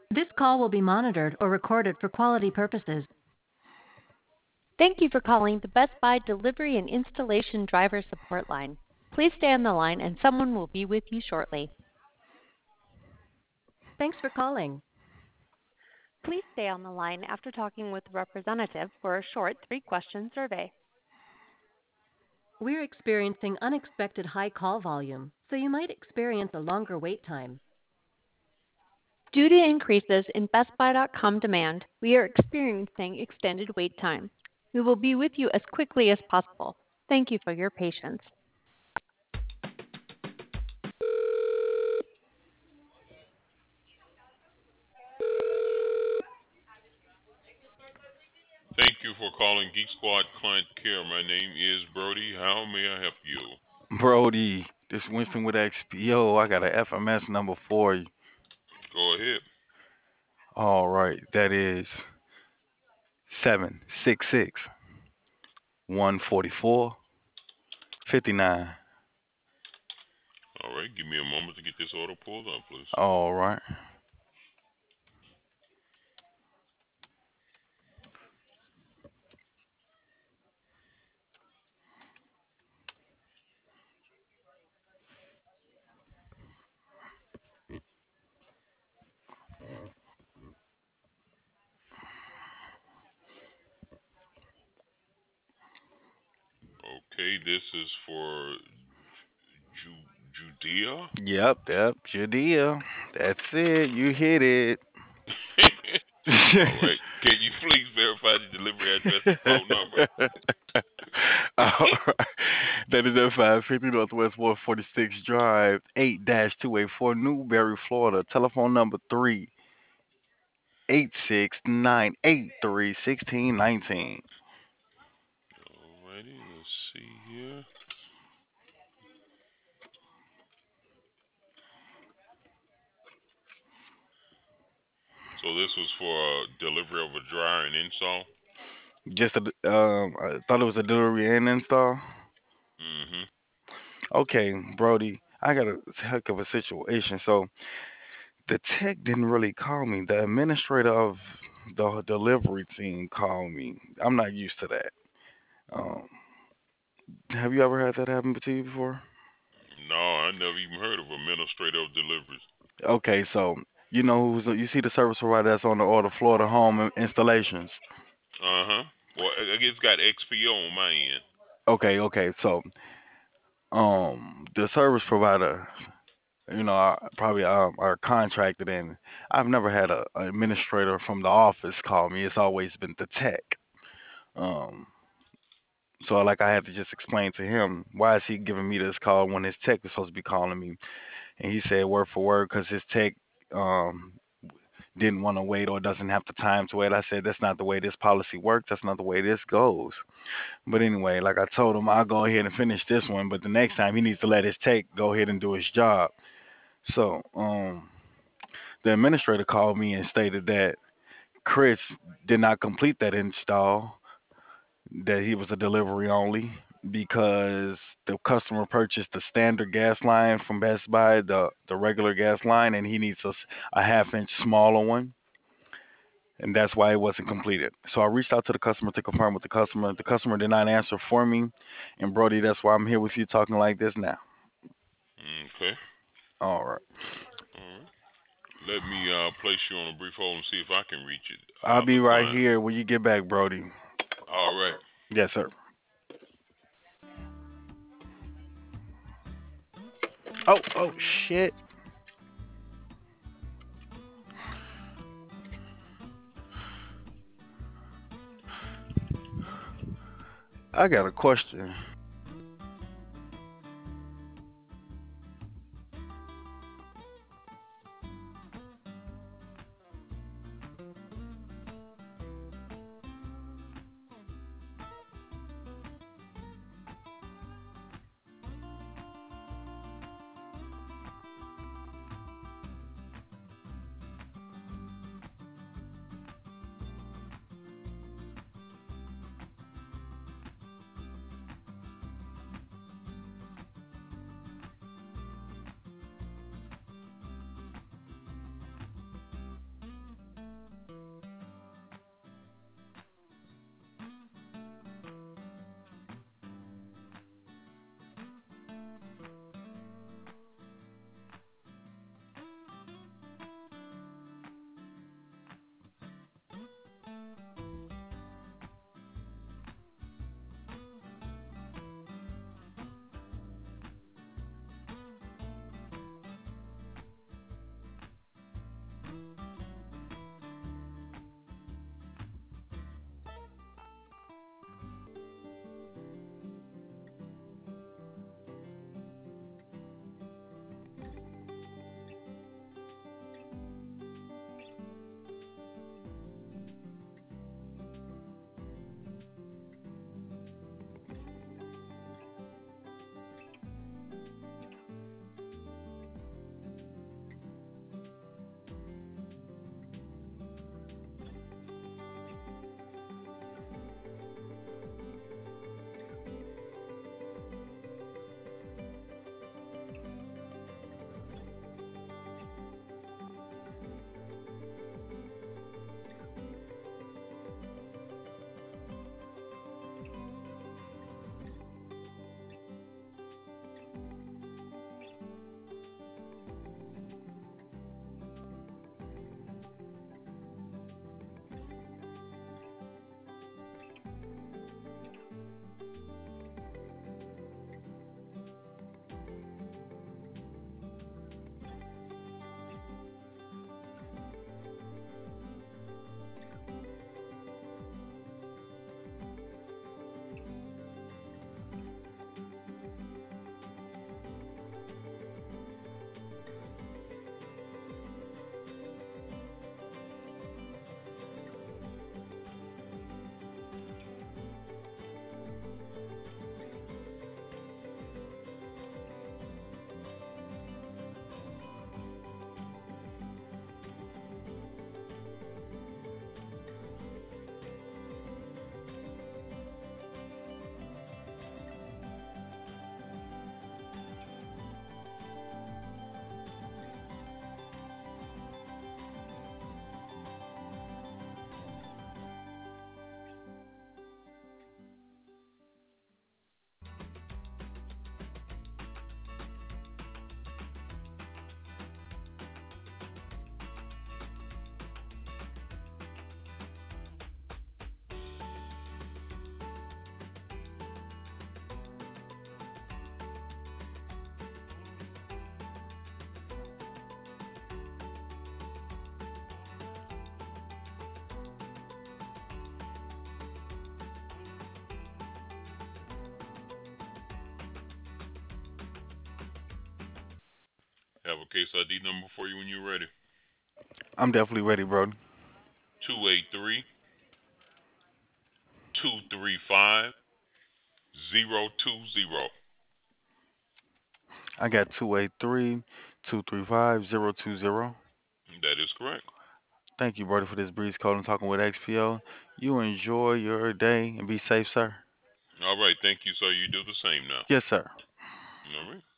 This call will be monitored or recorded for quality purposes. Thank you for calling the Best Buy Delivery and Installation Driver Support Line. Please stay on the line and someone will be with you shortly. Thanks for calling. Please stay on the line after talking with the representative for a short 3-question survey. We're experiencing unexpected high call volume, so you might experience a longer wait time. Due to increases in BestBuy.com demand, we are experiencing extended wait times. We will be with you as quickly as possible. Thank you for your patience. Thank you for calling Geek Squad Client Care. My name is Brody. How may I help you? Brody, this Winston with XPO. I got a FMS number for you. Go ahead. All right, that is 766-144-59. All right, give me a moment to get this order pulled up, please. All right. Okay, this is for Judea. Yep, Judea. That's it. You hit it. All right. Can you please verify the delivery address and phone number? All right. That is at 550 Northwest 146 Drive, 8-284 Newberry, Florida. Telephone number 386-983-1619. Alrighty, let's see here. So this was for delivery of a dryer and install. I thought it was a delivery and install. Mm-hmm. Okay, Brody, I got a heck of a situation. So the tech didn't really call me. The administrator of the delivery team called me. I'm not used to that. Um, have you ever had that happen to you before? No, I never even heard of administrator of deliveries. Okay, so you know you see the service provider that's on the order Florida Home Installations. Uh-huh. Well, I guess it's got XPO on my end. Okay, so the service provider, probably are contracted in. I've never had an administrator from the office call me. It's always been the tech. Um, so like I had to just explain to him why is he giving me this call when his tech is supposed to be calling me, and he said word for word because his tech um didn't want to wait or doesn't have the time to wait. I said that's not the way this policy works. That's not the way this goes. But anyway, like I told him, I'll go ahead and finish this one. But the next time he needs to let his tech go ahead and do his job. So the administrator called me and stated that Chris did not complete that install, that he was a delivery only because the customer purchased the standard gas line from Best Buy, the regular gas line, and he needs a half inch smaller one. And that's why it wasn't completed. So I reached out to the customer to confirm with the customer. The customer did not answer for me. And Brody, that's why I'm here with you talking like this now. Okay. All right. All right. Let me place you on a brief hold and see if I can reach it. I'll be The right client. here when you get back, Brody. All right. Yes, sir. Oh, shit. I got a question. Have a case ID number for you when you're ready. I'm definitely ready, Brody. 283 235 020. I got 283-235-020. That is correct. Thank you, Brody, for this breeze call and talking with XPO. You enjoy your day and be safe, sir. All right. Thank you, sir. You do the same now. Yes, sir. All right.